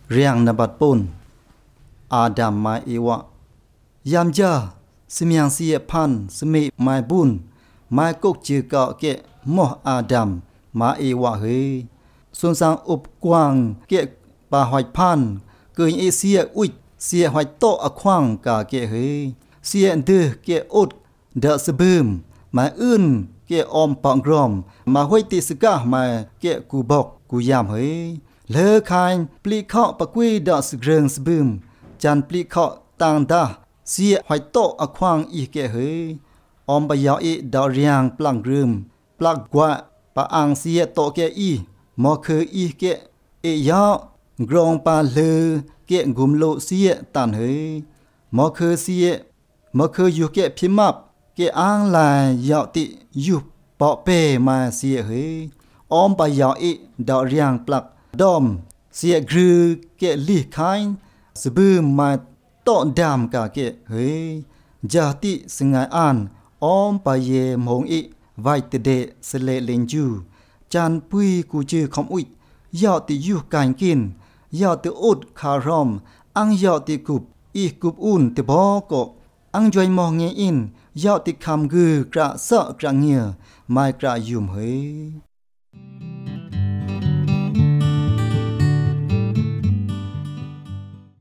เรียงนบัดปุนอาดัมมาเอวะยามจ้าสมียงเสียพันสมีไม่บุญไม่กุกจือเกาะเกะมออาดัมมาเอวะเฮส่วนสังอุบกวางเกะปาหอยพันเกินเอเสียอุยเสียหอยโตอควางกาเกะเฮเสียเดือเกะอุดเดอะสบึมมาอื่นเกะอมปองกรอมมาห้วยติสกะมาเกะกูบอกกูยามเฮเลอคายปลีเข้าปะกุยดอกสเกรงสบึมจันปลีเข้าต่างดาเสียหอยโตอควางอีเกะเฮอมปะยาอีดาวเรียงปลังรึมปลักกว่าปะอังเสียโตเกะอีมอคืออีเกะเอยากรองปาเลอเกะกุมโลเสียตันเฮมอคือเสียมอคืออยู่เกะพิมับเกะอ้างลายยาวติอยู่ปอเป้มาเสียเฮอมปะยาอีดาวเรียงปลักดอมเสียกรือเกะลีคายสบืมมาโตดามกาเกะเฮจาติสงายอ่านอมปะเยมงอีไวตเดสเลเลนจูจันปุยกูจือคอมอุยยาวติอยู่การกินยาวติอุดคารอมอังยาวติกุบอีกุบอุ่นติบอกกอังจวยมองเงอินยาวติคำกือกระเสะกระเงียไม่กระยุมเฮ